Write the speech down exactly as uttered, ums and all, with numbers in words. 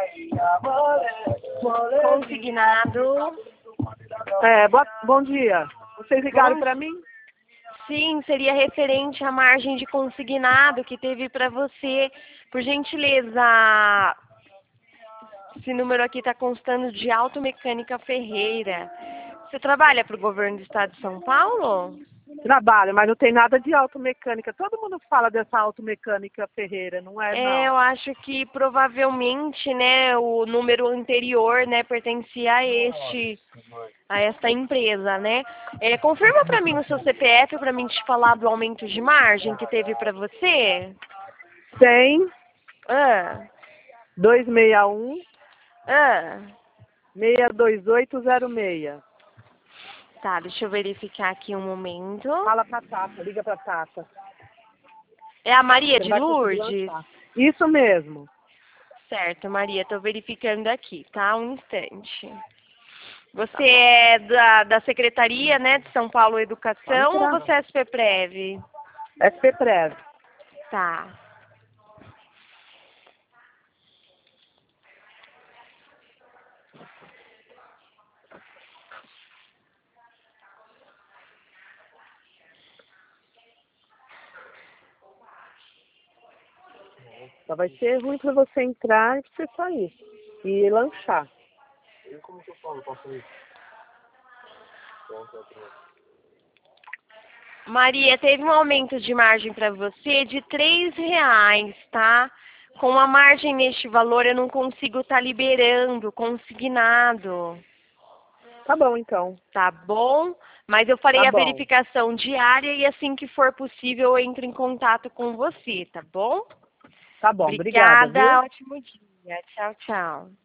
Consignado. É, boa, bom dia. Vocês ligaram Bom- para mim? Sim, seria referente à margem de consignado que teve para você. Por gentileza, esse número aqui está constando de Automecânica Ferreira. Você trabalha para o governo do estado de São Paulo? Trabalho, mas não tem nada de automecânica. Todo mundo fala dessa automecânica Ferreira, não é, É, eu não? acho que provavelmente, né, o número anterior, né, pertencia a este, a esta empresa, né? É, confirma para mim o seu C P F para mim te falar do aumento de margem que teve para você. cem, Ah, dois seis um, ah. seis dois oito zero seis. Tá, deixa eu verificar aqui um momento. Fala pra Tata, liga pra Tata. É a Maria Você não de vai conseguir Lourdes? lançar. Isso mesmo. Certo, Maria, tô verificando aqui, tá? Um instante. Tá Você bom. é da, da Secretaria, né, de São Paulo Pode Educação ou entrar. você é S P Prev? S P Prev. Tá. Só vai ser ruim pra você entrar e pra você sair. E lanchar. Maria, teve um aumento de margem para você de três reais, tá? Com a margem neste valor eu não consigo estar liberando, consignado. Tá bom, então. Tá bom? Mas eu farei Tá a bom. verificação diária e assim que for possível eu entro em contato com você, tá bom? Tá bom. Obrigada, viu? Obrigada, ótimo dia. Tchau, tchau.